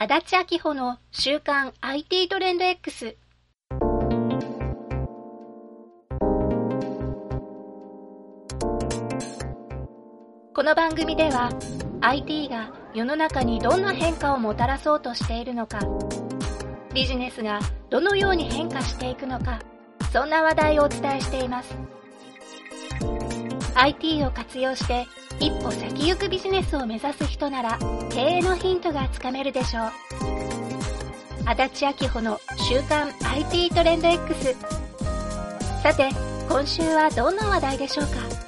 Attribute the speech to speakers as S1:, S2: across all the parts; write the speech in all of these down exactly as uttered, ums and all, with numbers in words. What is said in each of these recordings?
S1: 足立明穂の週刊 アイティー トレンド X。 この番組では アイティー が世の中にどんな変化をもたらそうとしているのか、ビジネスがどのように変化していくのか、そんな話題をお伝えしています。 アイティー を活用して一歩先行くビジネスを目指す人なら経営のヒントがつかめるでしょう。足立明穂の週刊 アイティー トレンド X。 さて今週はどんな話題でしょうか。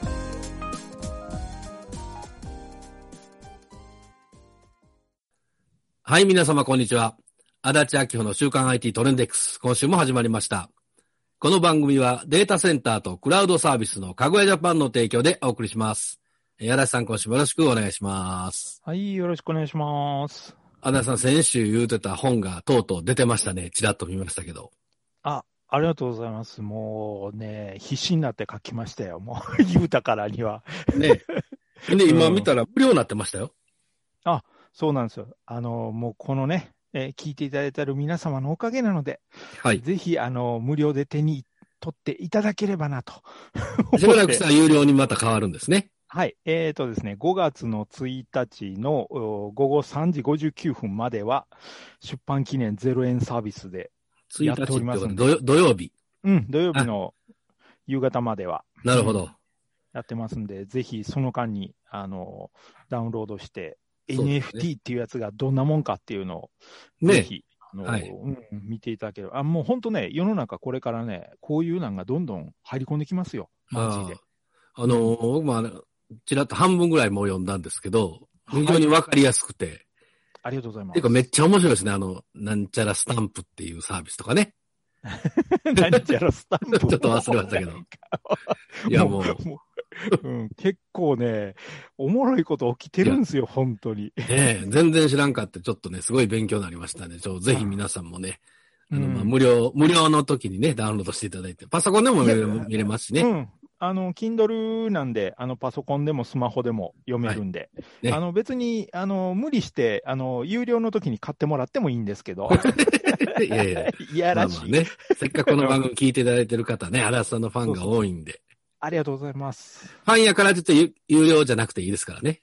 S2: はい、皆様こんにちは。足立明穂の週刊 アイティー トレンド X、 今週も始まりました。この番組はデータセンターとクラウドサービスのかごやジャパンの提供でお送りします。足立さん、今週もよろしくお願いします。
S3: はい、よろしくお願いします。
S2: 足立さん、先週言うてた本がとうとう出てましたね。ちらっと見ましたけど。
S3: あ、ありがとうございます。もうね、必死になって書きましたよ。もう言うたからには。
S2: ね。で、今見たら無料になってましたよ。
S3: うん、あ、そうなんですよ。あの、もうこのね、えー、聞いていただいている皆様のおかげなので、はい、ぜひ、あの、無料で手に取っていただければなと。
S2: しばらくしたら有料にまた変わるんですね。
S3: はい。えっとですね、ごがつのついたちのごごさんじごじゅうきゅうふんまでは、出版記念ゼロえんサービスでやっておりますんで。
S2: ついたちって土曜日。
S3: うん、土曜日の夕方までは。
S2: なるほど。
S3: やってますんで、ぜひその間に、あの、ダウンロードして、エヌエフティー っていうやつがどんなもんかっていうのを、ね、ぜひ、あの、はい、うん、見ていただければ。あ、もう本当ね、世の中これからね、こういうのがどんどん入り込んできますよ。マジで。
S2: あ、あのー、僕もあの、ちらっと半分ぐらいもう読んだんですけど、非常にわかりやすくて、はい。
S3: ありがとうございます。
S2: てかめっちゃ面白いですね。あの、なんちゃらスタンプっていうサービスとかね。
S3: なんちゃらスタンプ
S2: ちょっと忘れましたけど。いやもう。
S3: もううん、結構ね、おもろいこと起きてるんですよ、本当に。
S2: ねえ、全然知らんかって、ちょっとね、すごい勉強になりましたね。ちょぜひ皆さんもね、あの、まあ、無料、無料の時にね、ダウンロードしていただいて、パソコンでも見れ、見れますしね。
S3: うん。あの、Kindle なんで、あの、パソコンでもスマホでも読めるんで、はいね、あの、別に、あの、無理して、あの、有料の時に買ってもらってもいいんですけど。
S2: いやいや。いやらしい。まあまあね、せっかくこの番組聞いていただいてる方ね、足立さんのファンが多いんで。そうそう
S3: ありがとうございます。
S2: ファンやからちょっと有料じゃなくていいですからね。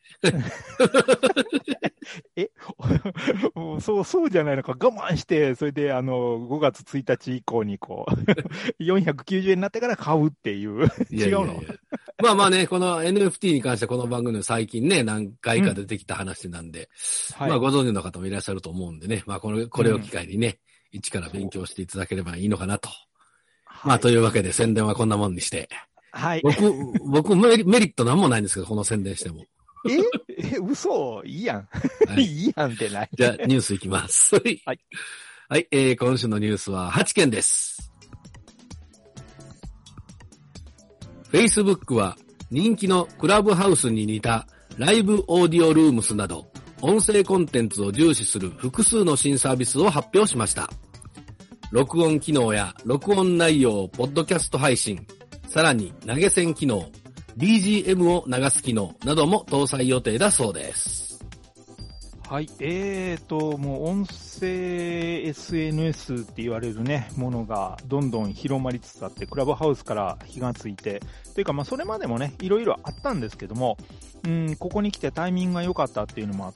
S3: えそう、そうじゃないのか。我慢して、それで、あの、ごがつついたち以降に、こう、よんひゃくきゅうじゅうえんになってから買うっていう。いやいやいや違うの
S2: まあまあね、この エヌエフティー に関してはこの番組の最近ね、何回か出てきた話なんで、うん、まあご存知の方もいらっしゃると思うんでね、まあこの、これを機会にね、うん、一から勉強していただければいいのかなと。はい、まあというわけで宣伝はこんなもんにして。
S3: はい。
S2: 僕、僕メリ、メリットなんもないんですけど、この宣伝しても。
S3: ええ、嘘いいやん。はい、いいやんってない。
S2: じゃあ、ニュースいきます。はい。はい、えー、今週のニュースははちけんです。Facebook は人気のクラブハウスに似たライブオーディオルームスなど、音声コンテンツを重視する複数の新サービスを発表しました。録音機能や録音内容をポッドキャスト配信、さらに投げ銭機能、ビージーエム を流す機能なども搭載予定だそうです。
S3: はい。えーと、もう音声 エスエヌエス って言われるね、ものがどんどん広まりつつあって、クラブハウスから火がついて、というかまあそれまでもね、いろいろあったんですけども、うん、ここに来てタイミングが良かったっていうのもあって、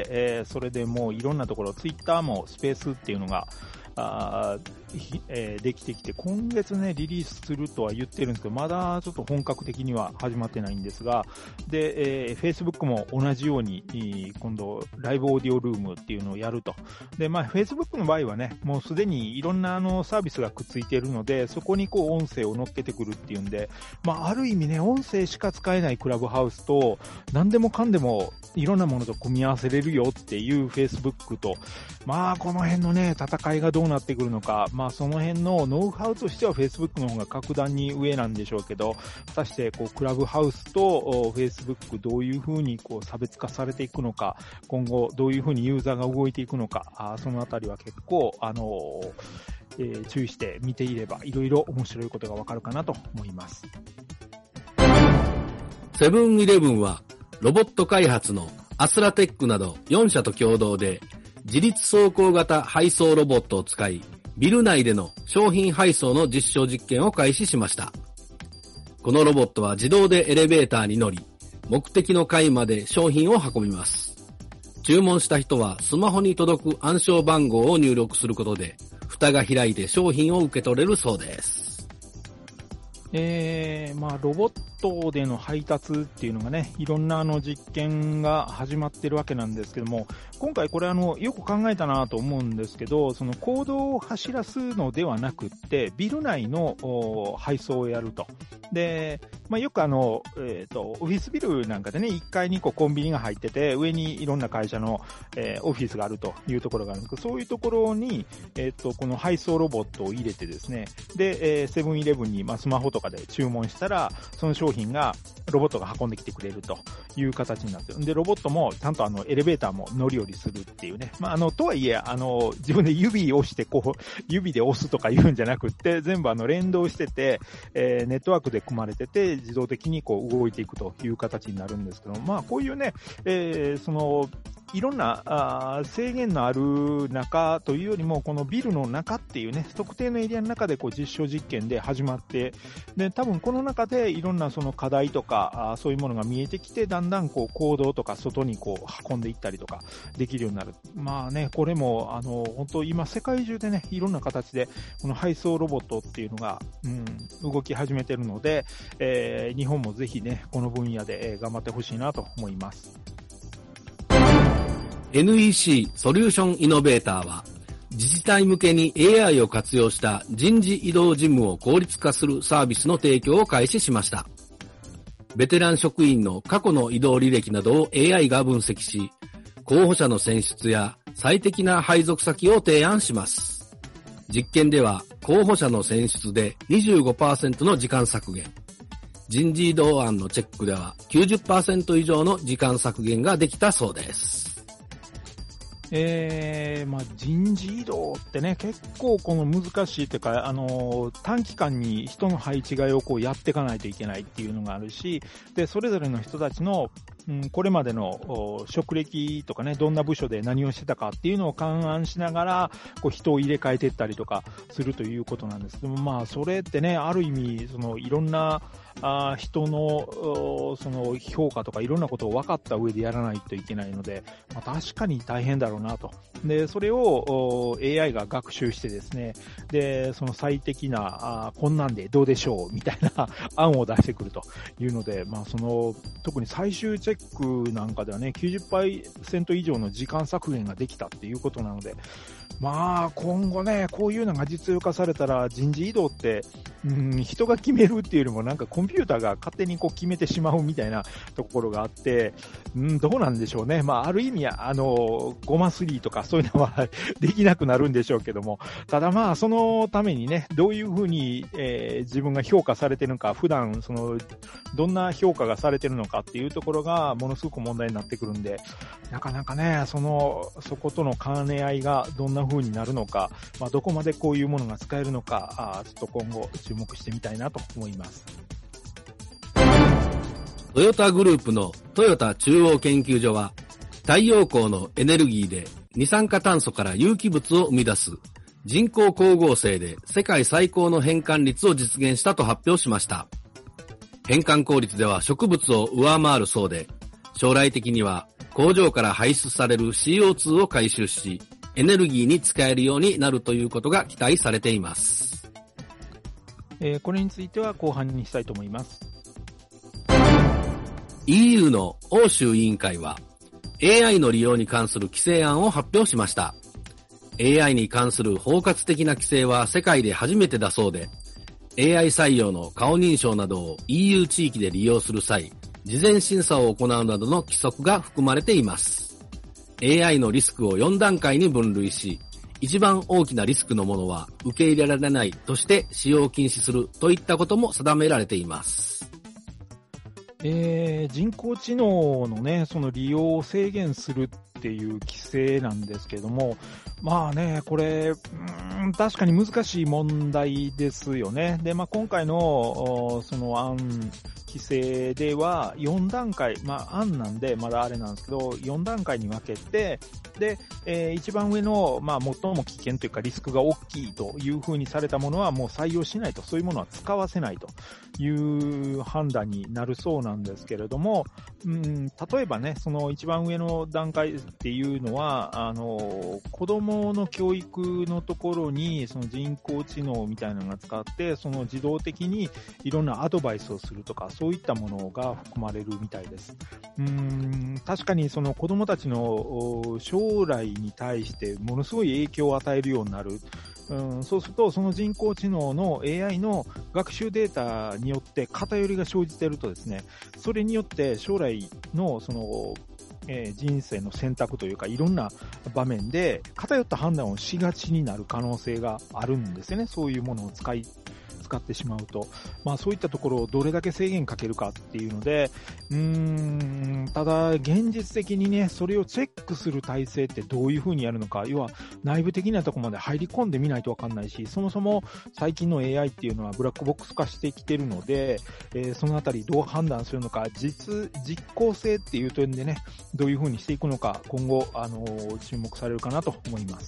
S3: えー、それでもういろんなところ、ツイッターもスペースっていうのが、あえー、できてきて、今月ね、リリースするとは言ってるんですけど、まだちょっと本格的には始まってないんですが、で、えー、Facebook も同じように、今度、ライブオーディオルームっていうのをやると。で、まあ、Facebook の場合はね、もうすでにいろんなあのサービスがくっついているので、そこにこう音声を乗っけてくるっていうんで、まあ、ある意味ね、音声しか使えないクラブハウスと、何でもかんでもいろんなものと組み合わせれるよっていう Facebook と、まあ、この辺のね、戦いがどうなってくるのか、まあ、その辺のノウハウとしては Facebook の方が格段に上なんでしょうけど、果たしてこうクラブハウスと Facebook どういうふうにこう差別化されていくのか、今後どういうふうにユーザーが動いていくのか、あそのあたりは結構、あのえー、注意して見ていればいろいろ面白いことがわかるかなと思います。
S2: セブンイレブンはロボット開発のアスラテックなどよんしゃと共同で自律走行型配送ロボットを使い、ビル内での商品配送の実証実験を開始しました。このロボットは自動でエレベーターに乗り、目的の階まで商品を運びます。注文した人はスマホに届く暗証番号を入力することで、蓋が開いて商品を受け取れるそうです。
S3: えー、まあ、ロボットでの配達っていうのがね、いろんなあの実験が始まってるわけなんですけども、今回これあの、よく考えたなと思うんですけど、その公道を走らすのではなくって、ビル内の配送をやると。で、まあ、よくあの、えっと、オフィスビルなんかでね、いっかいにこうコンビニが入ってて、上にいろんな会社の、えー、オフィスがあるというところがあるんですけど、そういうところに、えっと、この配送ロボットを入れてですね、で、えー、セブンイレブンに、まあ、スマホとかで注文したら、その商品が、ロボットが運んできてくれるという形になってる。で、ロボットもちゃんとあの、エレベーターも乗り降りするっていうね。まあ、あの、とはいえ、あの、自分で指を押して、こう、指で押すとか言うんじゃなくって、全部あの、連動してて、えー、ネットワークで組まれてて、自動的にこう、動いていくという形になるんですけど、まあ、こういうね、えー、その、いろんなあ制限のある中というよりも、このビルの中っていうね、特定のエリアの中でこう実証実験で始まって、で、多分この中でいろんなその課題とか、あそういうものが見えてきて、だんだんこう行動とか外にこう運んでいったりとかできるようになる。まあね、これもあの、本当今世界中でね、いろんな形でこの配送ロボットっていうのが、うん、動き始めてるので、えー、日本もぜひね、この分野で頑張ってほしいなと思います。
S2: エヌイーシー ソリューションイノベーターは、自治体向けに エーアイ を活用した人事異動事務を効率化するサービスの提供を開始しました。ベテラン職員の過去の異動履歴などを エーアイ が分析し、候補者の選出や最適な配属先を提案します。実験では候補者の選出で にじゅうごパーセント の時間削減、人事異動案のチェックでは きゅうじゅっパーセント 以上の時間削減ができたそうです。
S3: えー、まあ、人事異動ってね、結構この難しいというか、あの、短期間に人の配置換えをこうやっていかないといけないっていうのがあるし、で、それぞれの人たちの、うん、これまでの職歴とかね、どんな部署で何をしてたかっていうのを勘案しながら、こう人を入れ替えていったりとかするということなんですけども、まあ、それってね、ある意味、そのいろんな、あ人の、その評価とかいろんなことを分かった上でやらないといけないので、まあ、確かに大変だろうなと。で、それを エーアイ が学習してですね、で、その最適な、あこんなんでどうでしょうみたいな案を出してくるというので、まあその、特に最終チェックなんかではね、きゅうじゅっパーセント以上の時間削減ができたっていうことなので、まあ今後ね、こういうのが実用化されたら人事異動って、うん、人が決めるっていうよりもなんかコンピューターが勝手にこう決めてしまうみたいなところがあって、うん、どうなんでしょうね。まあある意味、あの、ゴマスリーとかそういうのはできなくなるんでしょうけども、ただまあそのためにね、どういうふうに、えー、自分が評価されてるのか、普段その、どんな評価がされてるのかっていうところがものすごく問題になってくるんで、なかなかね、その、そことの兼ね合いがどんな風になるのか、まあ、どこまでこういうものが使えるのか、あちょっと今後注目してみたいなと思います。
S2: トヨタグループのトヨタ中央研究所は、太陽光のエネルギーで二酸化炭素から有機物を生み出す人工光合成で世界最高の変換率を実現したと発表しました。変換効率では植物を上回るそうで、将来的には工場から排出される シーオーツー を回収し、エネルギーに使えるようになるということが期待されています。
S3: えー、これについては後半にしたいと思います。
S2: イーユー の欧州委員会は エーアイ の利用に関する規制案を発表しました。エーアイ に関する包括的な規制は世界で初めてだそうで、エーアイ 採用の顔認証などを イーユー 地域で利用する際、事前審査を行うなどの規則が含まれています。エーアイ のリスクをよん段階に分類し、一番大きなリスクのものは受け入れられないとして使用を禁止するといったことも定められています。
S3: えー、人工知能のね、その利用を制限するってっていう規制なんですけども、まあね、これ、うーん、確かに難しい問題ですよね。で、まあ今回の、その案、規制ではよん段階、まあ案なんでまだあれなんですけど、よん段階に分けて、で、えー、一番上の、まあ最も危険というかリスクが大きいという風にされたものはもう採用しないと、そういうものは使わせないという判断になるそうなんですけれども、うん、例えばね、その一番上の段階っていうのは、あの、子供の教育のところにその人工知能みたいなのが使って、その自動的にいろんなアドバイスをするとか、そういったものが含まれるみたいです。うーん、確かにその子供たちの将来に対してものすごい影響を与えるようになる。うん、そうすると、その人工知能の エーアイ の学習データによって偏りが生じているとですね、それによって将来のその、えー、人生の選択というか、いろんな場面で偏った判断をしがちになる可能性があるんですよね。そういうものを使い使ってしまうと、まあそういったところをどれだけ制限かけるかっていうので、うーん、ただ現実的にね、それをチェックする体制ってどういうふうにやるのか、要は内部的なところまで入り込んでみないとわかんないし、そもそも最近の エーアイ っていうのはブラックボックス化してきてるので、えー、そのあたりどう判断するのか、実、実効性っていう点でね、どういうふうにしていくのか、今後、あのー、注目されるかなと思います。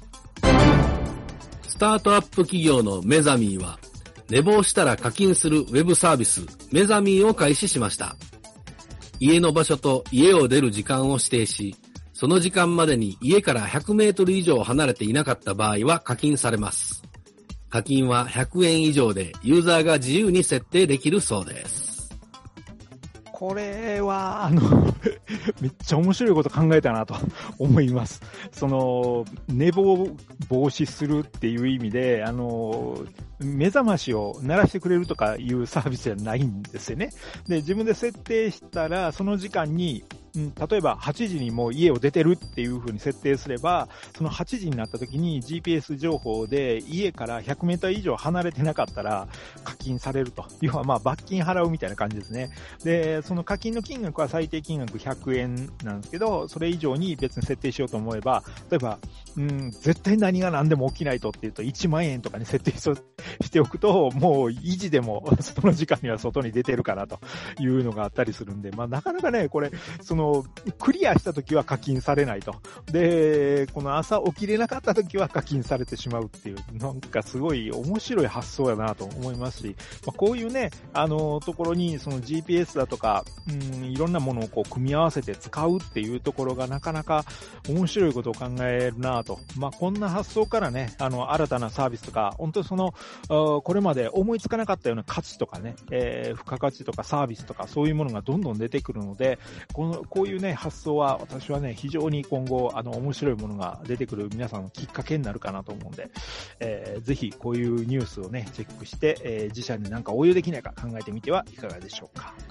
S2: スタートアップ企業のメザミーは、寝坊したら課金するウェブサービスメザミーを開始しました。家の場所と家を出る時間を指定し、その時間までに家からひゃくメートル以上離れていなかった場合は課金されます。課金はひゃくえん以上でユーザーが自由に設定できるそうです。
S3: これは、あの、めっちゃ面白いこと考えたなと思います。その、寝坊防止するっていう意味で、あの、目覚ましを鳴らしてくれるとかいうサービスじゃないんですよね。で、自分で設定したら、その時間に、うん、例えばはちじにもう家を出てるっていう風に設定すれば、そのはちじになった時に ジーピーエス 情報で家からひゃくメーター以上離れてなかったら課金されると。要はまあ罰金払うみたいな感じですね。で、その課金の金額は最低金額ひゃくえんなんですけど、それ以上に別に設定しようと思えば、例えば、うん、絶対何が何でも起きないとっていうといちまんえんとかに設定しておくと、もう維持でもその時間には外に出てるかなというのがあったりするんで、まあなかなかね、これ、その、クリアした時は課金されないと。で、この朝起きれなかった時は課金されてしまうっていう、なんかすごい面白い発想やなと思いますし、まあ、こういうね、あの、ところにその ジーピーエス だとか、うん、いろんなものをこう組み合わせて使うっていうところがなかなか面白いことを考えるなと。まあ、こんな発想からね、あの、新たなサービスとか、本当にその、これまで思いつかなかったような価値とかね、えー、付加価値とかサービスとかそういうものがどんどん出てくるので、この、こういうね、発想は私はね、非常に今後、あの、面白いものが出てくる皆さんのきっかけになるかなと思うんで、えー、ぜひこういうニュースをね、チェックして、えー、自社でなんか応用できないか考えてみてはいかがでしょうか。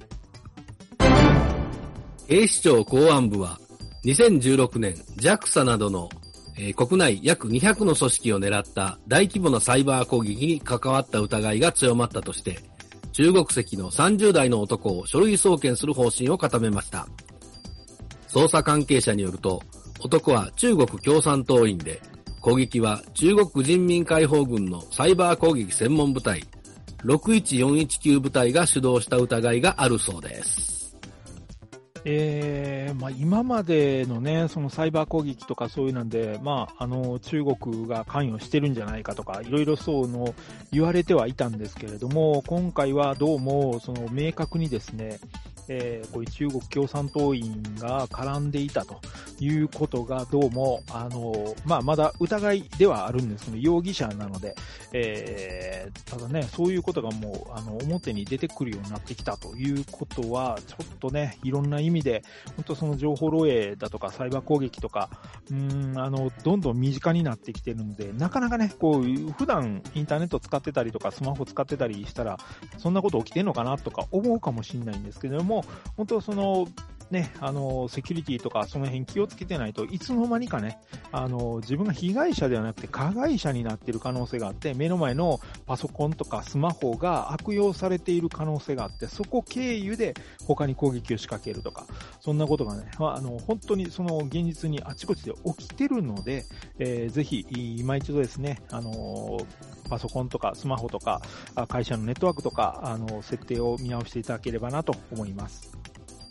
S2: 警視庁公安部は、にせんじゅうろくねん ジャクサ などの、えー、国内約にひゃくの組織を狙った大規模なサイバー攻撃に関わった疑いが強まったとして、中国籍のさんじゅう代の男を書類送検する方針を固めました。捜査関係者によると、男は中国共産党員で、攻撃は中国人民解放軍のサイバー攻撃専門部隊、ろくいちよんいちきゅう部隊が主導した疑いがあるそうです。
S3: えー、まあ今までのね、そのサイバー攻撃とかそういうなんで、まああの中国が関与してるんじゃないかとか、いろいろそうの言われてはいたんですけれども、今回はどうもその明確にですね、えー、こういう中国共産党員が絡んでいたということがどうも、あの、まあ、まだ疑いではあるんですけど、容疑者なので、えー、ただね、そういうことがもう、あの、表に出てくるようになってきたということは、ちょっとね、いろんな意味で、本当その情報漏洩だとか、サイバー攻撃とか、うーん、あの、どんどん身近になってきてるので、なかなかね、こう、普段インターネット使ってたりとか、スマホ使ってたりしたら、そんなこと起きてんのかなとか思うかもしれないんですけれども、本当その、 ね、あの、セキュリティとかその辺気をつけてないといつの間にかね、あの、自分が被害者ではなくて加害者になっている可能性があって、目の前のパソコンとかスマホが悪用されている可能性があって、そこ経由で他に攻撃を仕掛けるとか、そんなことがね、あの、本当にその現実にあちこちで起きてるので、えー、ぜひ、今一度ですね、あの、パソコンとかスマホとか、会社のネットワークとか、あの、設定を見直していただければなと思います。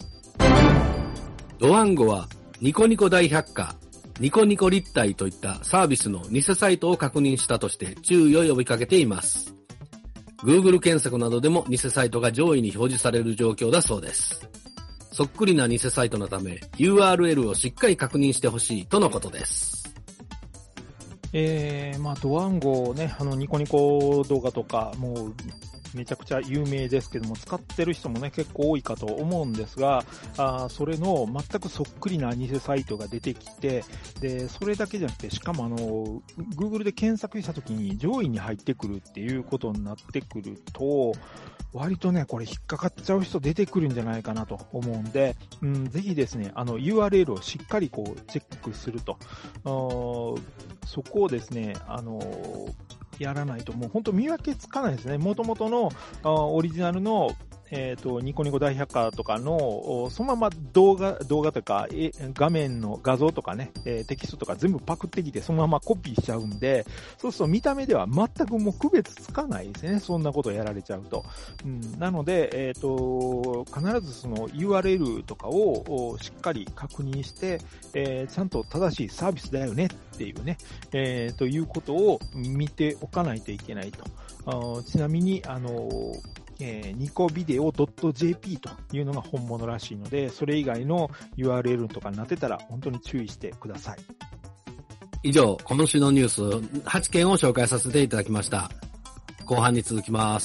S2: ドワンゴはニコニコ大百科、ニコニコ立体といったサービスの偽サイトを確認したとして注意を呼びかけています。Google 検索などでも偽サイトが上位に表示される状況だそうです。そっくりな偽サイトのため ユーアールエル をしっかり確認してほしいとのことです。
S3: えー、まあ、ドワンゴね、あの、ニコニコ動画とか、もう、めちゃくちゃ有名ですけども、使ってる人もね、結構多いかと思うんですが、あそれの全くそっくりな偽サイトが出てきて、で、それだけじゃなくて、しかもあの、Google で検索した時に上位に入ってくるっていうことになってくると、割とね、これ引っかかっちゃう人出てくるんじゃないかなと思うんで、うん、ぜひですね、あの ユーアールエル をしっかりこうチェックすると、そこをですね、あの、やらないともう本当見分けつかないですね。元々のオリジナルのえっと、ニコニコ大百科とかの、そのまま動画、動画とか、え画面の画像とかね、えー、テキストとか全部パクってきて、そのままコピーしちゃうんで、そうすると見た目では全くもう区別つかないですね。そんなことをやられちゃうと。うん、なので、えっと、必ずその ユーアールエル とかをしっかり確認して、えー、ちゃんと正しいサービスだよねっていうね、えー、ということを見ておかないといけないと。あちなみに、あの、えー、ニコビデオ ドットジェーピー というのが本物らしいので、それ以外の ユーアールエル とかになってたら本当に注意してください。
S2: 以上、今週のニュースはちけんを紹介させていただきました。後半に続きます。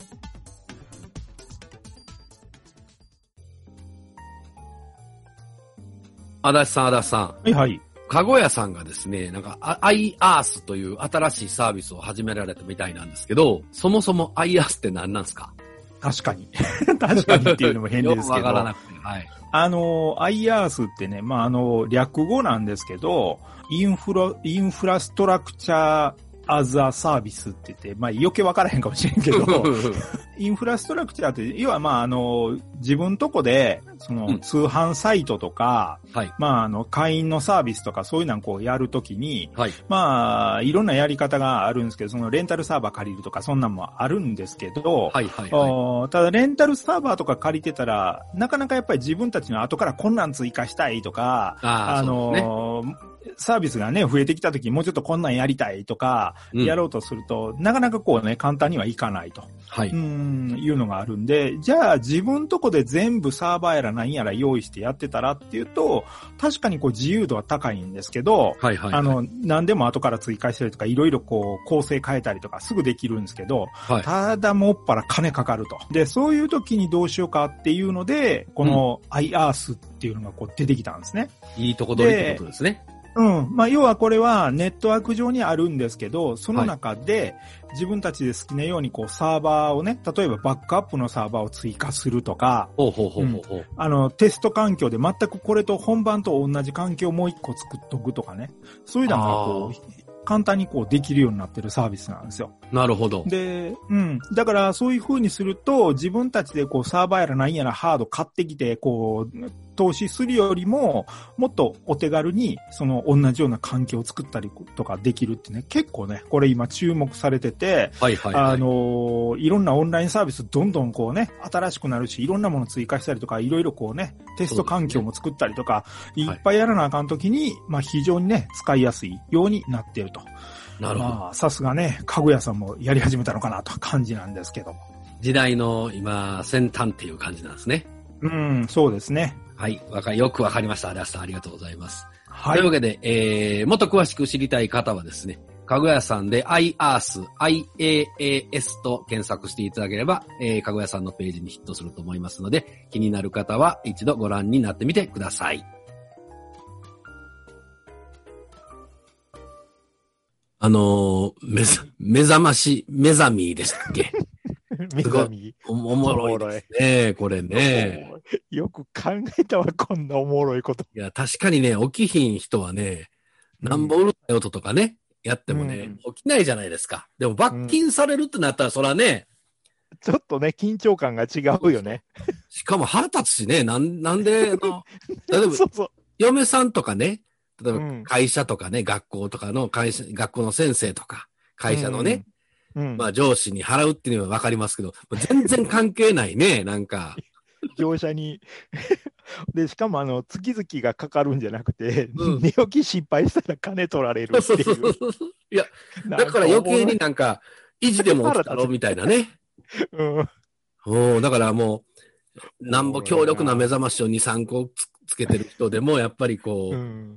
S2: 足立さん、足立さん。
S3: はいはい。
S2: かごやさんがですね、なんか iEarth という新しいサービスを始められたみたいなんですけど、そもそも iEarth って何なんですか？
S3: 確かに。確かにっていうのも変ですけど。
S2: わからなくて。はい。
S3: あの、iEarth ってね、まあ、あの、略語なんですけど、インフラ、インフラストラクチャーアザサービスって言って、まあ余計分からへんかもしれんけど、インフラストラクチャーって、要はまああの、自分とこで、その通販サイトとか、うん、はい、まああの、会員のサービスとかそういうのをこうやるときに、はい、まあいろんなやり方があるんですけど、そのレンタルサーバー借りるとかそんなんもあるんですけど、はいはいはい、ただレンタルサーバーとか借りてたら、なかなかやっぱり自分たちの後からこんなん追加したいとか、あ, あの、サービスがね、増えてきたとき、もうちょっとこんなんやりたいとか、やろうとすると、うん、なかなかこうね、簡単にはいかないと。はい。うん、いうのがあるんで、じゃあ自分とこで全部サーバーやら何やら用意してやってたらっていうと、確かにこう自由度は高いんですけど、はいはいはい、あの、何でも後から追加したりとか、いろいろこう、構成変えたりとかすぐできるんですけど、はい、ただもっぱら金かかると。で、そういう時にどうしようかっていうので、この iEarth っていうのがこう出てきたんですね。
S2: いいとこ取りってことですね。
S3: うん。まあ、要はこれはネットワーク上にあるんですけど、その中で自分たちで好きなようにこうサーバーをね、例えばバックアップのサーバーを追加するとか、ほうほうほうほうほう、うん、あの、テスト環境で全くこれと本番と同じ環境をもう一個作っとくとかね。そういうのがこう、簡単にこうできるようになってるサービスなんですよ。
S2: なるほど。
S3: で、うん。だからそういう風にすると、自分たちでこうサーバーやら何やらハード買ってきて、こう、投資するよりも、もっとお手軽に、その同じような環境を作ったりとかできるってね、結構ね、これ今注目されてて、はいはいはい、あの、いろんなオンラインサービスどんどんこうね、新しくなるし、いろんなもの追加したりとか、いろいろこうね、テスト環境も作ったりとか、ね、いっぱいやらなあかんときに、はい、まあ非常にね、使いやすいようになっていると。なるほど。まあ、さすがね、かぐやさんもやり始めたのかなと感じなんですけども。
S2: 時代の今、先端っていう感じなんですね。
S3: うん、そうですね。
S2: はい。わか、よくわかりました。アラスさん、ありがとうございます。はい。というわけで、えー、もっと詳しく知りたい方はですね、かぐやさんで iEarth、アイエーエーエス と検索していただければ、えー、かぐやさんのページにヒットすると思いますので、気になる方は一度ご覧になってみてください。あのー、めざ、目覚まし、目覚みでしたっけ？
S3: 目覚み。
S2: おもろいですね、これね。
S3: よく考えたわ、こんなおもろいこと。
S2: いや、確かにね、起きひん人はね、なんぼうるさい音とかね、やってもね、
S3: うん、
S2: 起きないじゃないですか。でも罰金されるってなったら、そらね、
S3: ちょっとね、緊張感が違うよね。
S2: しかも腹立つしね、なん、なんで、あの、例えば、
S3: そうそう。
S2: 嫁さんとかね、例えば
S3: うん
S2: 会社とかね、学校とかの会社、学校の先生とか、会社のね、
S3: うんうん、
S2: まあ上司に払うっていうのはわかりますけど、全然関係ないね、なんか。
S3: 業者に。で、しかも、あの、月々がかかるんじゃなくて、
S2: うん、
S3: 寝起き失敗したら金取られるって
S2: そうそう
S3: いう。
S2: そうそう。いや、だから余計になんか、意地でも起きたろみたいなね。
S3: うん。
S2: おだからもう、なんぼ強力な目
S3: 覚
S2: 覚ましをに、さんこつつけてる人でも、やっぱりこう、
S3: うん、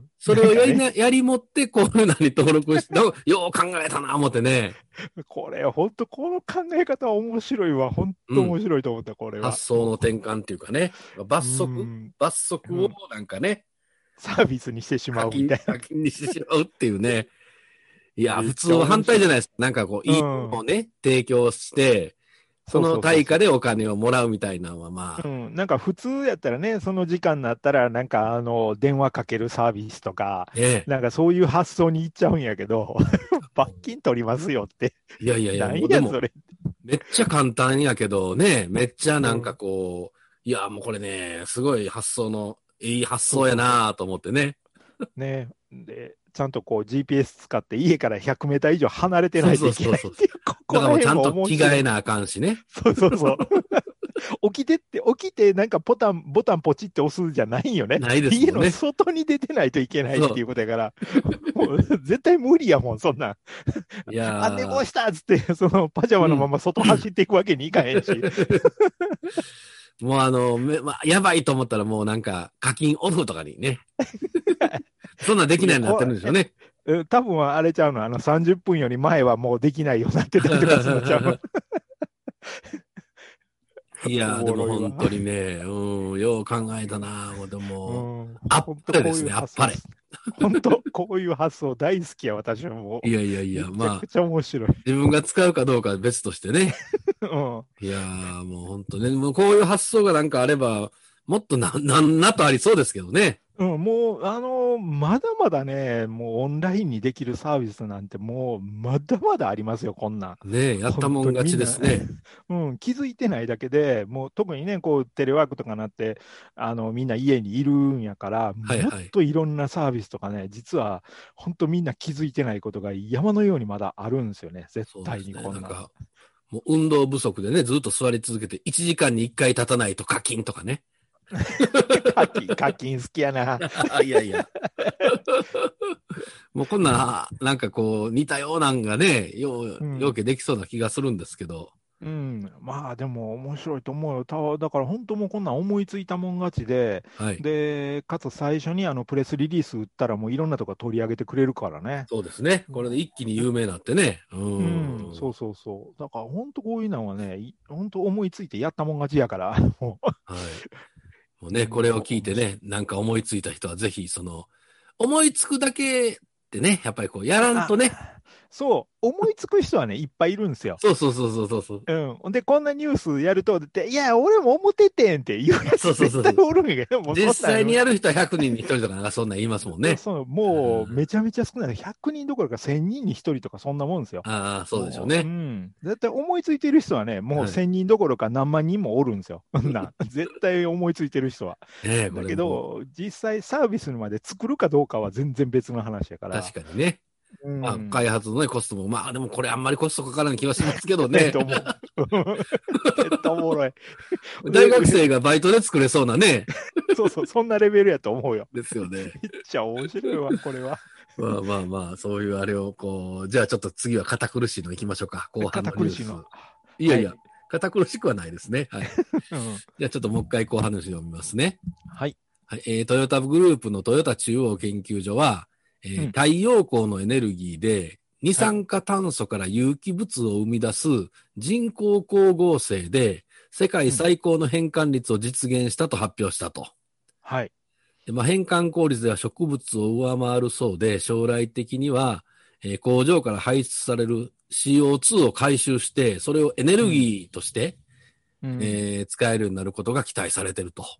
S2: それをやりな、
S3: なんかね、
S2: やりもって、こういうのに登録して、よう考えたな、思ってね。
S3: これ、本当この考え方は面白いわ。本当
S2: うん。
S3: 面白いと思った、これは。
S2: 発想の転換っていうかね。罰
S3: う
S2: 則
S3: ん、
S2: 罰則を
S3: うん。
S2: なんかね、
S3: サービスにしてしま
S2: 課金、
S3: うみたいな。
S2: 課金にしてしまうっていうね。いや、
S3: めっ
S2: 普通
S3: ちゃ面白い。
S2: は反対じゃないですか。なんかこう、
S3: う
S2: いいものを
S3: ん。
S2: ね、提供して、そ
S3: そう
S2: の
S3: そうそうそ
S2: 対価でお金をもらうみたいなのはま
S3: う。う
S2: あ、
S3: ん。なんか普通やったらね、その時間になったら、なんかあの、電話かけるサービスとか、
S2: ね。
S3: なんかそういう発想に行っちゃうんやけど、罰金取りますよって。
S2: いやいやいや、
S3: なん
S2: もうでも、
S3: やそれ。
S2: めっちゃ簡単やけどね、めっちゃなんか
S3: うん。
S2: こう、いや、もうこれね、すごい発想の、いい発想や
S3: そうそうそ
S2: なと思ってね。
S3: う。ね。で、ちゃんとこう ジーピーエス 使って家からひゃくメーター以上離れて
S2: そう
S3: ないと
S2: そうそうそう。
S3: いけないっていう、ここら辺
S2: だからもうちゃん
S3: も面白い。
S2: と着替えなあかんしね。
S3: そうそうそう。起きてって、起きてなんかボタン、ボタンポチって押すじゃないよね。
S2: ないです
S3: 家の
S2: もんね。
S3: 外に出てないといけないってい
S2: そう。
S3: うことやから、もう絶対無理やもん、そんなん。
S2: いや
S3: あ、寝坊
S2: ー、
S3: したっつって、そのパジャマのま
S2: うん。
S3: ま外走っていくわけにいかへんし。
S2: もうあの、めまあ、やばいと思ったらもうなんか課金オフとかにね。そんなんでき
S3: いや、
S2: ないようになって
S3: こ
S2: るんでしょうね。
S3: れ、多分あれちゃうの、あのさんじゅっぷんより前はもうできないようになってたりとかするのちゃう。
S2: いやー、で
S3: おもろいわ。
S2: も本当にね、うん、よう考えたなもうで
S3: う
S2: も、
S3: ん、
S2: あっ
S3: 本当こういう
S2: ぱれですね、あっぱれ。
S3: 発想です。本当、こういう発想大好きや、私はも
S2: いやいやい
S3: う。め
S2: や、まあ、
S3: ちゃくちゃ面白い。
S2: 自分が使うかどうかは別としてね。
S3: うん。
S2: いやー、もう本当ね、もうこういう発想がなんかあれば、もっとな、なんなとありそうですけどね。
S3: うん、もう、あの、まだまだね、もうオンラインにできるサービスなんて、もう、まだまだありますよ、こんなん。
S2: ねえ、やった
S3: 本
S2: もん勝ち
S3: 当にみんな、
S2: ですね。
S3: うん、気づいてないだけで、もう特にね、こう、テレワークとかなって、あの、みんな家にいるんやから、もっ
S2: はいはい。
S3: といろんなサービスとかね、実は、本当みんな気づいてないことが山のようにまだあるんですよね、絶対
S2: そうですね。
S3: にこんなの。
S2: なんか、もう運動不足でね、ずっと座り続けて、いちじかんにいっかい立たないと課金とかね。
S3: 課金、課金好きやな。
S2: いやいや。もうこんな、なんかこう、似たようなんがね、よう、
S3: うん。
S2: ようけできそうな気がするんですけど。
S3: うん、まあでも面白いと思うよ。ただから本当もうこんなん思いついたもん勝ちで、
S2: はい。
S3: で、かつ最初にあのプレスリリース打ったらもういろんなとこ取り上げてくれるからね。
S2: そうですね。これで一気に有名になってね。う
S3: うん、
S2: ん。
S3: そうそうそう。だから本当こういうのはね、い本当思いついてやったもん勝ちやから、も
S2: はい。もう
S3: う、う
S2: ね、これを
S3: んもう
S2: 聞いてね、なんか思いついた人はぜひ、その、思いつくだけってね、やっぱりこう、やらんとね。
S3: あ、そう、思いつく人はね、いっぱいいるんですよ。
S2: そうそうそうそうそうそう。
S3: うん。で、こんなニュースやると、でいや、俺も思っててんって言うやつ
S2: そうそうそうそう。
S3: 絶対おるんやけど、もうそん
S2: 実
S3: なん
S2: 際にやる人はひゃくにんにひとりとかなんかそんなん言いますもんね。
S3: そう、もう
S2: うん
S3: めちゃめちゃ少ない。ひゃくにんどころかせんにんにひとりとかそんなもんですよ。
S2: ああ、そうでしょう
S3: もう、う
S2: ね。
S3: ん。絶対思いついてる人はね、もう
S2: はい。
S3: せんにんどころか何万人もおるんですよ。そんな、絶対思いついてる人は。
S2: ねえ、こ
S3: だ
S2: れも
S3: けど、実際サービスまで作るかどうかは全然別の話やか
S2: う、
S3: ら。
S2: 確かにね。
S3: う
S2: まあ、
S3: ん。
S2: 開発のね、コストも、まあでもこれあんまりコストかからん気はしますけど
S3: ねえ
S2: ね。
S3: と思う。絶対おもろい。
S2: 大学
S3: で、
S2: 生がバイトで作れそうなね。
S3: そうそう、そんなレベルやと思うよ。
S2: ですよね。
S3: めっちゃ面白いわ、これは。
S2: まあまあまあ、そういうあれをこう、じゃあちょっと次は堅苦しいの行きましょうか。後半のニュース。
S3: 堅苦しいの。
S2: いやいや、
S3: はい。
S2: 堅苦しくはないですね。はい。
S3: うん。
S2: じゃあちょっともう一回後半のニュース読みますね。
S3: はい。
S2: はい。えー、トヨタグループのトヨタ中央研究所は、えー
S3: うん
S2: 太陽光のエネルギーで二
S3: はい。
S2: 酸化炭素から有機物を生み出す人工光合成で世界
S3: うん。
S2: 最高の変換率を実現したと発表したと。
S3: はい。
S2: でまあ、変換効率では植物を上回るそうで、将来的には、えー工場から排出される シーオーツー を回収して、それをエネル
S3: うん。
S2: ギーとして、
S3: うん。
S2: えー使えるようになることが期待されていると。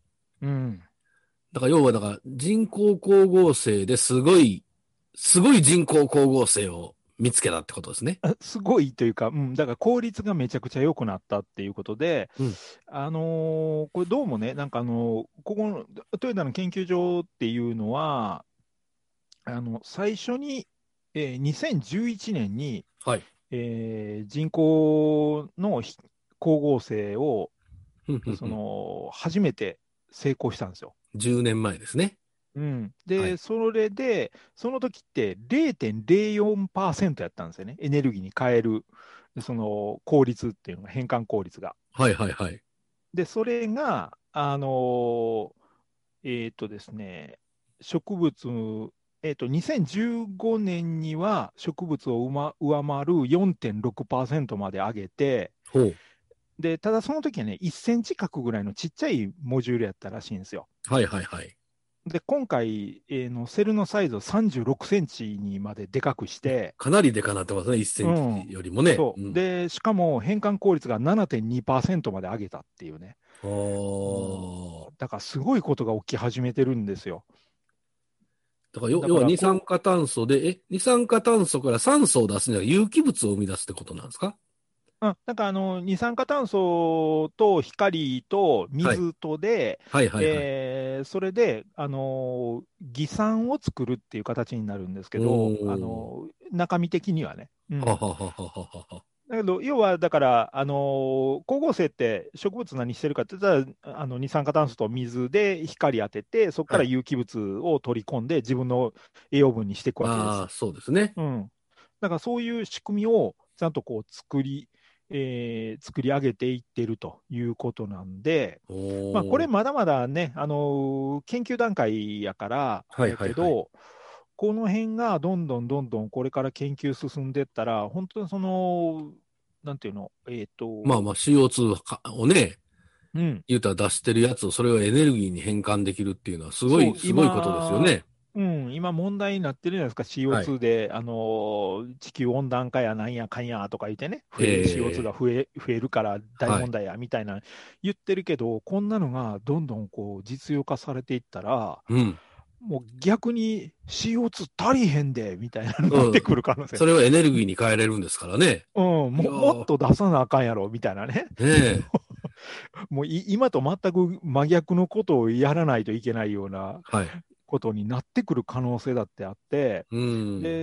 S3: うん。
S2: だから要はだから人工光合成ですごい、すごい人工光合成を見つけたってことですね。
S3: あすごいというか、うん、だから効率がめちゃくちゃ良くなったっていうことで、
S2: うん。
S3: あのーこれどうもね、なんかあのーここのトヨタの研究所っていうのは、あの、最初に、えーにせんじゅういちねんに、
S2: はい。
S3: えー人工のひ光合成を、そ
S2: ふんふんふん
S3: の、初めて成功したんですよ。
S2: じゅうねんまえですね。
S3: うん。で、
S2: はい。
S3: それで、その時ってれいてんれいよんパーセントやったんですよね。エネルギーに変える、その効率っていうのが、変換効率が。
S2: はいはいはい。
S3: で、それが、あのーえっとですね、植物、えっと、にせんじゅうごねんには植物をうま上回るよんてんろくパーセントまで上げて、
S2: ほう。
S3: で、ただその時はね、いっセンチ角ぐらいのちっちゃいモジュールやったらしいんですよ。
S2: はいはいはい。
S3: で、今回、えーのセルのサイズをさんじゅうろくセンチにまででかくして、
S2: かなりでかなってますね。いっセンチ
S3: うん、
S2: よりもね。
S3: そう。
S2: うん。
S3: で、しかも変換効率がななてんにパーセントまで上げたっていうね。
S2: ああ。
S3: もう、だからすごいことが起き始めてるんですよ。
S2: だから要要は
S3: だからこれ、
S2: 二酸化炭素で、え、二酸化炭素から酸素を出すには有機物を生み出すってことなんですか？
S3: うん、なんかあの二酸化炭素と光と
S2: はい。
S3: 水とで、
S2: はいはいはい。
S3: えーそれで、あの偽酸を作るっていう形になるんですけ
S2: お
S3: ど、あ
S2: ー。
S3: の中身的にはね。うん、
S2: ははははははは。
S3: だけど、要はだから、あの光合成って植物何してるかって言ったら、あの二酸化炭素と水で光当てて、そこか
S2: はい。
S3: ら有機物を取り込んで、自分の栄養分にしていくわけです。
S2: ああ、そうですね。
S3: うん、だからそういう仕組みをちゃんとこう作り、えー作り上げていってるということなんで、
S2: お
S3: まあ、これ
S2: ー。
S3: まだまだね、あのー研究段階やから、あれや
S2: はいはいはい。
S3: けど、この辺がどんどんどんどんこれから研究進んでいったら、本当にその、なんていうの、えっと、
S2: まあまあ シーオーツー かをね、
S3: うん、
S2: 言うたら出してるやつをそれをエネルギーに変換できるっていうのはすごい、
S3: そう、
S2: すごいことですよ
S3: 今、
S2: ね。
S3: うん、今問題になってるじゃないですか、
S2: はい。
S3: シーオーツー で、あのー地球温暖化やなんやかんやとか言ってね、増え シーオーツー が
S2: ええ、
S3: 増え、増えるから大
S2: はい。
S3: 問題やみたいな言ってるけど、こんなのがどんどんこう実用化されていったら、
S2: うん。
S3: もう逆に シーオーツー 足りへんでみたいなのになって
S2: うん。
S3: くる可能性、
S2: それをエネルギーに変えれるんですからね。
S3: うん、
S2: いや
S3: ももっ
S2: ー、
S3: と出さなあかんやろみたいなね、
S2: ねえ。
S3: もうい今と全く真逆のことをやらないといけないような
S2: はい。
S3: ことになってくる可能性だってあって、
S2: うん。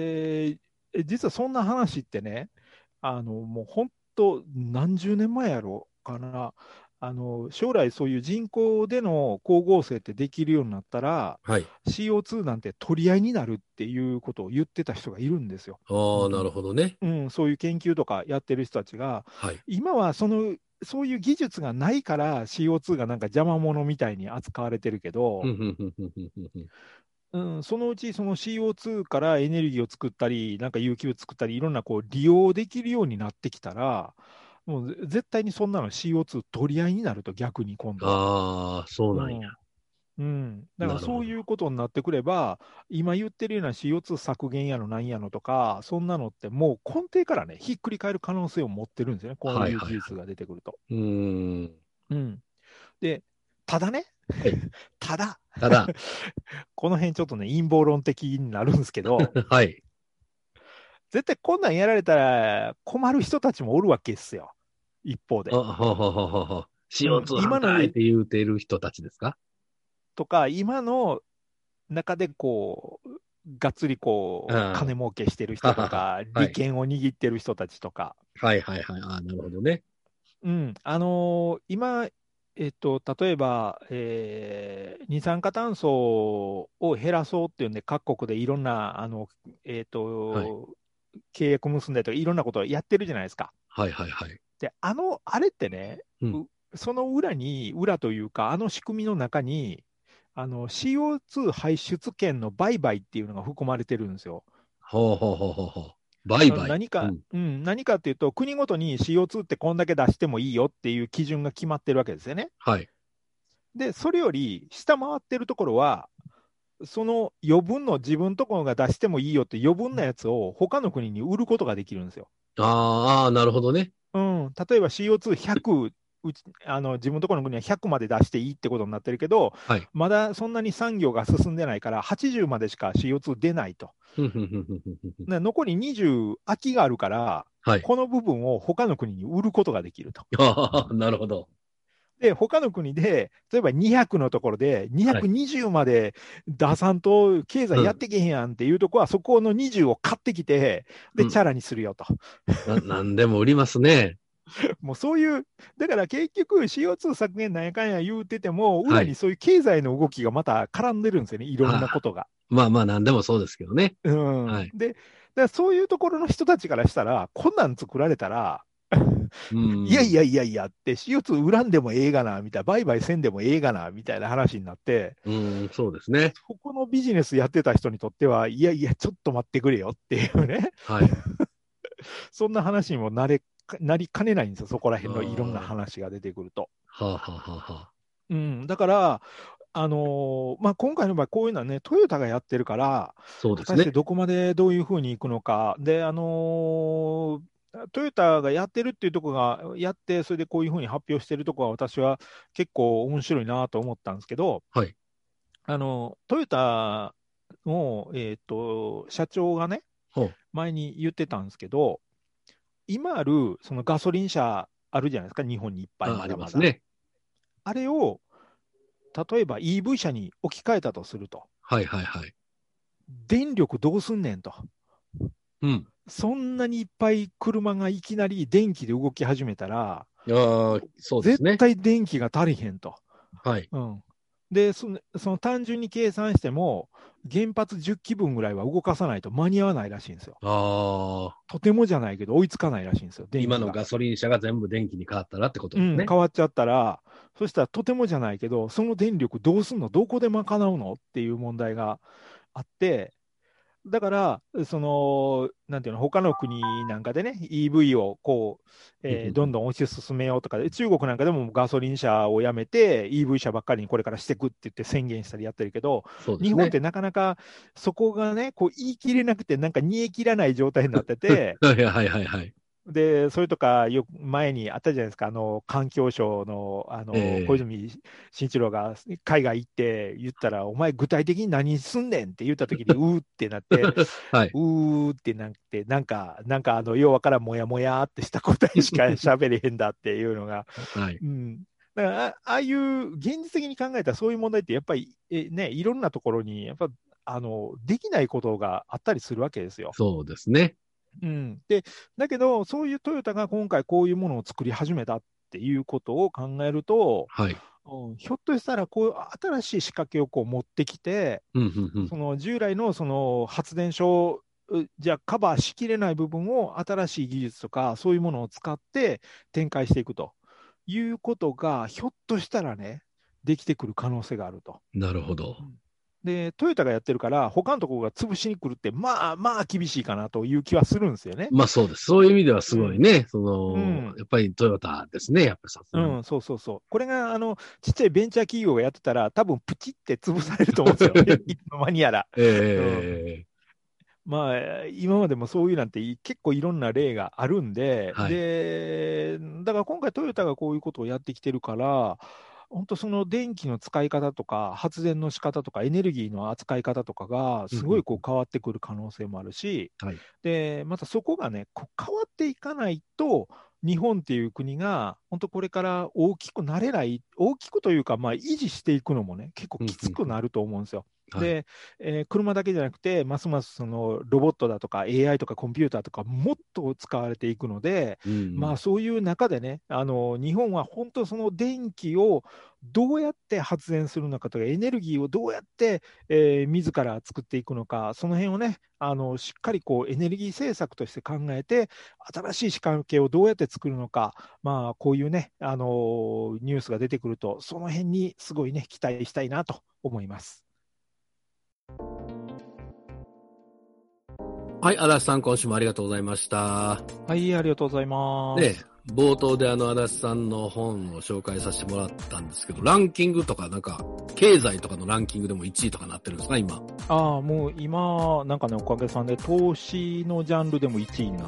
S3: で、え実はそんな話ってね、あの、もう本当、何十年前やろかな、あの、将来そういう人工での光合成ってできるようになったら、
S2: はい。
S3: シーオーツー なんて取り合いになるっていうことを言ってた人がいるんですよ。
S2: ああ、な
S3: 本当に。
S2: るほどね。
S3: うん、そういう研究とかやってる人たちが、
S2: はい。
S3: 今はその、そういう技術がないから シーオーツー がなんか邪魔者みたいに扱われてるけど、
S2: ふんふんふんふんふんふんふん。
S3: うん、そのうちその シーオーツー からエネルギーを作ったり、なんか有機物作ったり、いろんなこう利用できるようになってきたら、もうぜ絶対にそんなの シーオーツー 取り合いになると逆に今度は。
S2: ああ、そうなんや。
S3: うん。うん。だから
S2: なるほど。
S3: そういうことになってくれば、今言ってるような シーオーツー 削減やのなんやのとか、そんなのってもう根底からね、ひっくり返る可能性を持ってるんですよね。こう
S2: はい
S3: いう
S2: はいはい。
S3: 技術が出てくると。
S2: うーん。
S3: うん。で、ただね、
S2: はい。
S3: ただ、
S2: ただ、
S3: この辺ちょっとね、陰謀論的になるんですけど、
S2: はい。
S3: 絶対こんなんやられたら困る人たちもおるわけですよ。一方
S2: あ、
S3: で。
S2: ははははは。
S3: うん、
S2: シーオーツー 反
S3: 今の
S2: 対って言うてる人たちですか？
S3: とか、今の中でこう、がっつりこう、金
S2: あ
S3: 儲けしてる
S2: あ、ははは。
S3: 人とか、
S2: はい。
S3: 利権を握ってる人たちとか、
S2: はいはいはい。ああ、なるほどね。
S3: うん、あのー今、えっと、例えば、えー二酸化炭素を減らそうっていうんで、各国でいろんな、あの、えっ
S2: はい。
S3: と、契約結んだりとか、いろんなことをやってるじゃないですか。
S2: はいはいはい。
S3: で、あの、あれってね、
S2: うん。
S3: うその裏に、裏というか、あの仕組みの中に、あの シーオーツー 排出権の売買っていうのが含まれてるんですよ。
S2: ほうほうほうほうほう。売買。
S3: 何か、
S2: うん。
S3: うん、何かっていうと、国ごとに シーオーツー ってこんだけ出してもいいよっていう基準が決まってるわけですよね。
S2: はい。
S3: で、それより下回ってるところは、その余分の自分ところが出してもいいよって余分なやつを他の国に売ることができるんですよ。
S2: あーあー、なるほどね。
S3: うん、例えば シーオーツーひゃくうち、あの、自分のところの国はひゃくまで出していいってことになってるけど、
S2: はい。
S3: まだそんなに産業が進んでないから、はちじゅうまでしか シーオーツー 出ないと。
S2: ふんふんふんふんふんふん
S3: で残りにじゅう空きがあるから、
S2: はい。
S3: この部分を他の国に売ることができると。
S2: ああ、なるほど。
S3: で、他の国で、例えばにひゃくのところで、にひゃくにじゅうまで出さんと経済やってけへんやんっていうとこは、そこのにじゅうを買ってきて、で、
S2: うん。
S3: チャラにするよと。
S2: な、なんでも売りますね。
S3: もうそういう、だから結局 シーオーツー 削減なんやかんや言うてても、
S2: はい。
S3: 裏にそういう経済の動きがまた絡んでるんですよね、いろんな
S2: ああ、
S3: ことが。
S2: まあまあ、なんでもそうですけどね。
S3: うん。
S2: はい。
S3: で、だからそういうところの人たちからしたら、こんなん作られたら、
S2: う
S3: いやい
S2: ん。
S3: やいやいやって シーオーツー 恨んでもええがな、みたいな、売買せんでもええがな、みたいな話になって、
S2: うん、そうですね。
S3: そこのビジネスやってた人にとっては、いやいや、ちょっと待ってくれよっていうね、
S2: はい。
S3: そんな話にもなれ、なりかねないんですよ、そこら
S2: あ
S3: 辺のいろんな
S2: あ、
S3: 話が出てくると。
S2: はあ、はあはあはあ。
S3: うん、だから、あのーまあ、今回の場合、こういうのはね、トヨタがやってるから、果
S2: そうですね。
S3: たしてどこまでどういうふうにいくのか、で、あのートヨタがやってるっていうところが、やって、それでこういうふうに発表してるところは、私は結構面白いなと思ったんですけど、
S2: はい。
S3: あのトヨタの、えーと、社長がね、
S2: ほう。
S3: 前に言ってたんですけど、今あるそのガソリン車あるじゃないですか、日本にいっぱい
S2: あ、あり
S3: まだまだ。
S2: ますね。
S3: あれを例えば イーブイ 車に置き換えたとすると、
S2: はいはいはい。
S3: 電力どうすんねんと。
S2: うん。
S3: そんなにいっぱい車がいきなり電気で動き始めたら、
S2: ああ、そうですね。
S3: 絶対電気が足りへんと。
S2: はい。
S3: うん、でその、その単純に計算しても、原発じゅっきぶんぐらいは動かさないと間に合わないらしいんですよ。
S2: ああ、
S3: とてもじゃないけど、追いつかないらしいんですよ、電気が。
S2: 今のガソリン車が全部電気に変わったらってこと
S3: うん、
S2: ですね。
S3: 変わっちゃったら、そしたらとてもじゃないけど、その電力どうすんの、どこで賄うのっていう問題があって、だから、その、なんていうの、他の国なんかでね、イーブイ をこう、えーどんどん推し進めようとかで、中国なんかでもガソリン車をやめて、イーブイ 車ばっかりにこれからしていくって言って宣言したりやってるけど、
S2: そうですね。
S3: 日本ってなかなかそこがね、こう言い切れなくて、なんか煮え切らない状態になってて、
S2: はいはいはいはい。
S3: で、それとか、よく前にあったじゃないですか、あの、環境省の、あの、小
S2: ええ、
S3: 泉進一郎が海外行って言ったら、お前具体的に何すんねんって言った時に、うーってなって、
S2: はい。
S3: うーってなって、なんか、なんかあの、ようわからんもやもやってした答えしか喋れへんだっていうのが、
S2: はい。
S3: うん。だから、あああいう現実的に考えたらそういう問題ってやっぱり、えね、いろんなところに、やっぱ、あの、できないことがあったりするわけですよ。
S2: そうですね。
S3: うん。で、だけど、そういうトヨタが今回こういうものを作り始めたっていうことを考えると、
S2: はい。
S3: うん、ひょっとしたらこういう新しい仕掛けをこう持ってきて、
S2: うん、うん、うん。
S3: その従来のその発電所うじゃカバーしきれない部分を新しい技術とかそういうものを使って展開していくということがひょっとしたらね、できてくる可能性があると。
S2: なるほど。
S3: うんで、トヨタがやってるから、他のところが潰しに来るって、まあまあ厳しいかなという気はするんですよね。
S2: まあそうです。そういう意味ではす
S3: うん。
S2: ごいね。そ
S3: う
S2: の、や
S3: ん。
S2: っぱりトヨタですね。やっぱりさすがに。
S3: うん、そうそうそう。これが、あの、ちっちゃいベンチャー企業がやってたら、多分プチって潰されると思うんですよ。いつの間にやら。うん。
S2: ええ、
S3: まあ、今までもそういうなんてい結構いろんな例があるんで、
S2: はい。
S3: で、だから今回トヨタがこういうことをやってきてるから、本当その電気の使い方とか、発電の仕方とか、エネルギーの扱い方とかが、
S2: うん、
S3: す
S2: うん、うん。
S3: ごいこう変わってくる可能性もあるし、
S2: はい。
S3: で、またそこがね、こう変わっていかないと、日本っていう国が、本当これから大きくなれない、大きくというか、まあ、維持していくのもね、結構
S2: うん、
S3: き
S2: うん、うん。
S3: つくなると思うんですよ。
S2: はい。
S3: で、えー車だけじゃなくて、ますますそのロボットだとか エーアイ とかコンピューターとかもっと使われていくので、
S2: うん、
S3: まあそういう中でね、あの日本は本当その電気をどうやって発電するのかとか、エネルギーをどうやって、えー自ら作っていくのか、その辺をね、あのしっかりこうエネルギー政策として考えて、新しい仕掛けをどうやって作るのか、まあこういうね、あのニュースが出てくると、その辺にすごいね、期待したいなと思います。
S2: はい、足立さん、今週もありがとうございました。
S3: はい、ありがとうございま
S2: ねえ、
S3: す。
S2: 冒頭であの、足立さんの本を紹介させてもらったんですけど、ランキングとかなんか、経済とかのランキングでもいちいとかなってるんですか、今。
S3: ああ、もう今、なんかね、おかげさんで投資のジャンルでもいちいになって、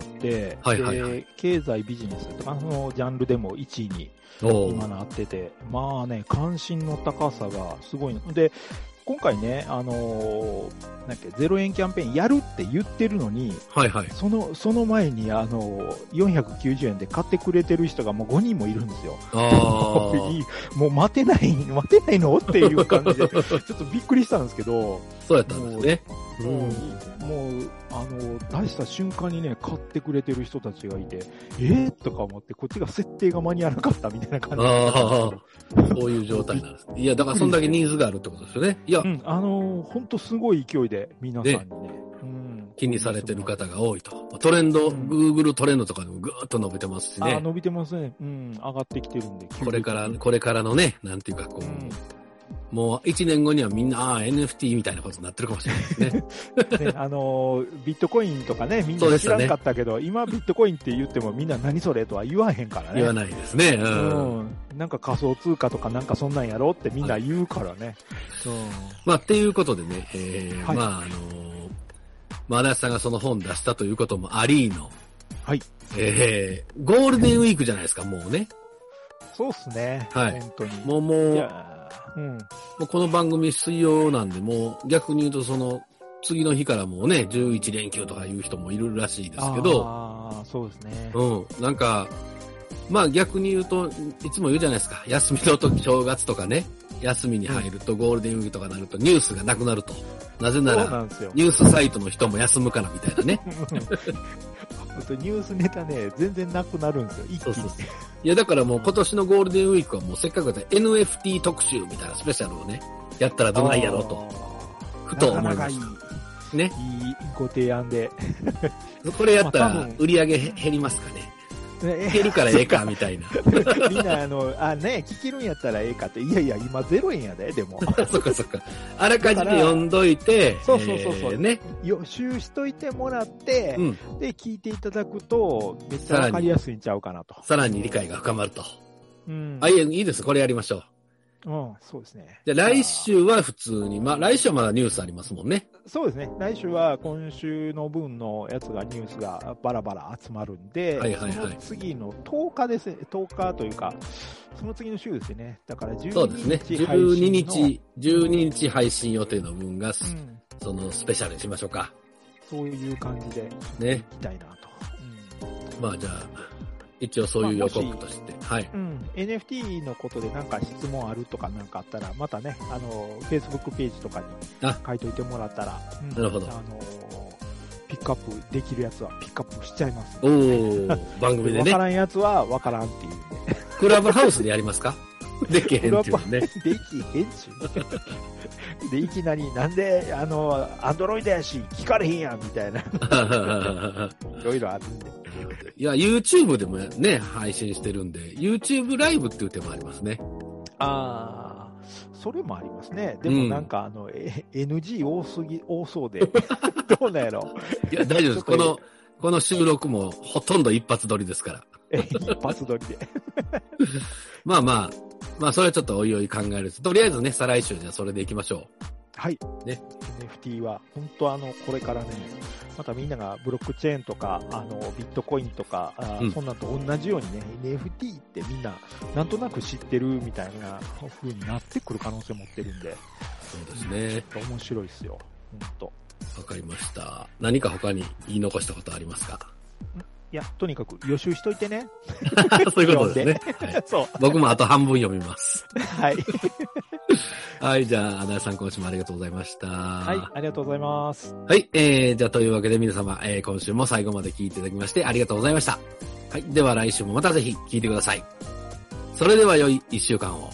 S2: はいはいはい、
S3: で経済ビジネスとかのジャンルでもいちいに今なってて、まあね、関心の高さがすごいので、今回ね、あのー、なんかゼロえんキャンペーンやるって言ってるのに、
S2: はいはい。
S3: その、その前に、あのー、よんひゃくきゅうじゅうえんで買ってくれてる人がもうごにんもいるんですよ。
S2: あ
S3: もう待てない、待てないのっていう感じで、ちょっとびっくりしたんですけど。
S2: そうやったんですね。
S3: もう、うん、もうあの、出した瞬間にね、買ってくれてる人たちがいて、えーとか思って、こっちが設定が間に合わなかったみたいな感じで。
S2: ああ、そういう状態なんです。いや、だからそんだけニーズがあるってことですよね。いや、
S3: うん、あの、ほんとすごい勢いで、皆さんにね。ね
S2: うん、気にされてる方が多いと。トレンド、うん、Google トレンドとかでもぐーっと伸びてますしね。
S3: あ、伸びてますね。うん、上がってきてるんで。
S2: これから、これからのね、なんていうかこう、うんもう一年後にはみんな、ああ、エヌエフティー みたいなことになってるかもしれないですね。
S3: ねあの、ビットコインとかね、みんな知らんかったけど、ね、今ビットコインって言ってもみんな何それとは言わへんからね。
S2: 言わないですね。うん。
S3: うん、なんか仮想通貨とかなんかそんなんやろってみんな言うからね。
S2: うん、まあ、っていうことでね、えー、はい、まあ、あのー、まあ、足立さんがその本出したということもありの、
S3: はい。
S2: えー、ゴールデンウィークじゃないですか、もうね。
S3: そうっすね。
S2: はい。
S3: 本当に。
S2: もうもう、うん、もうこの番組水曜なんで、もう逆に言うとその次の日からもうね、じゅういちれんきゅうとかいう人もいるらしいですけど、
S3: ああ、そうですね。
S2: うん、なんか、まあ逆に言うと、いつも言うじゃないですか、休みの時、正月とかね、休みに入るとゴールデンウィークとかなるとニュースがなくなると。なぜなら、ニュースサイトの人も休むからみたいなね。
S3: ニュースネタね、全然なくなるんですよ、一気に。そうそうそう。
S2: いや、だからもう今年のゴールデンウィークはもうせっかくだったら エヌエフティー 特集みたいなスペシャルをね、やったらどないやろうと、ふと思いました。なかなかいい、ね。
S3: いいご提案で。
S2: これやったら売り上げ減りますかね。減るからええか、みたいな。
S3: みんな、あの、あ、ね、聞けるんやったらええかって、いやいや、今ゼロえんやで、でも。
S2: そっかそっか。あらかじめ読んどいて、
S3: そうそうそうそう、
S2: えー、ね。
S3: 予習しといてもらって、うん、で、聞いていただくと、めっちゃわかりやすいんちゃうかなと。
S2: さらに理解が深まると。
S3: うん。
S2: あ、いい、いいです。これやりましょう。
S3: うん、そうですね。
S2: じゃあ来週は普通に、まあ来週はまだニュースありますもんね。
S3: そうですね。来週は今週の分のやつが、ニュースがバラバラ集まるんで、はいはいはい、その次のとおかですね、とおかというか、その次の週ですね。だからじゅうににち
S2: そうですね。じゅうににち、じゅうににち配信予定の分が、うん、そのスペシャルにしましょうか。
S3: そういう感じで、ね。いきたいなと。
S2: うん、まあじゃあ、一応そういう予告として。
S3: まあ、はい。うん。エヌエフティー のことでなんか質問あるとかなんかあったら、またね、あの、Facebook ページとかに書いといてもらったら、うん、
S2: なるほど。
S3: あの、ピックアップできるやつはピックアップしちゃいます、
S2: ね。おー、番組でね。
S3: わからんやつはわからんっていうね。
S2: クラブハウスでやりますかできへんっていうね。
S3: できへんちゅう。で、いきなり、なんで、あの、アンドロイドやし、聞かれへんやん、みたいな。いろいろあるんで。
S2: いや、YouTube でもね、配信してるんで、YouTube ライブっていう手もありますね。
S3: ああ、それもありますね。でもなんか、うん、あの、エヌジー 多すぎ、多そうで、どうなんやろ。
S2: いや、大丈夫です。この、この収録もほとんど一発撮りですから。
S3: 一発撮りで。
S2: まあまあ、まあそれはちょっとおいおい考える。とりあえずね、再来週じゃあそれでいきましょう。
S3: はい。
S2: ね。
S3: エヌエフティー は、本当あの、これからね、またみんながブロックチェーンとか、あの、ビットコインとか、あうん、そんなんと同じようにね、エヌエフティー ってみんな、なんとなく知ってるみたいな風になってくる可能性持ってるんで。
S2: そうですね。
S3: 面白いですよ。本当。
S2: わかりました。何か他に言い残したことありますか？
S3: いや、とにかく予習しといてね。
S2: そういうことですね。はい、そう。僕もあと半分読みます。
S3: はい。
S2: はい、じゃあ、足立さん今週もありがとうございました。
S3: はい、ありがとうございます。
S2: はい、えー、じゃあというわけで皆様、えー、今週も最後まで聞いていただきましてありがとうございました。はい、では来週もまたぜひ聞いてください。それでは良い一週間を。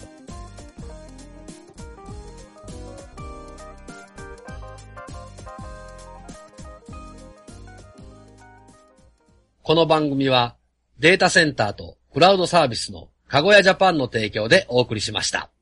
S2: この番組はデータセンターとクラウドサービスのかごやジャパンの提供でお送りしました。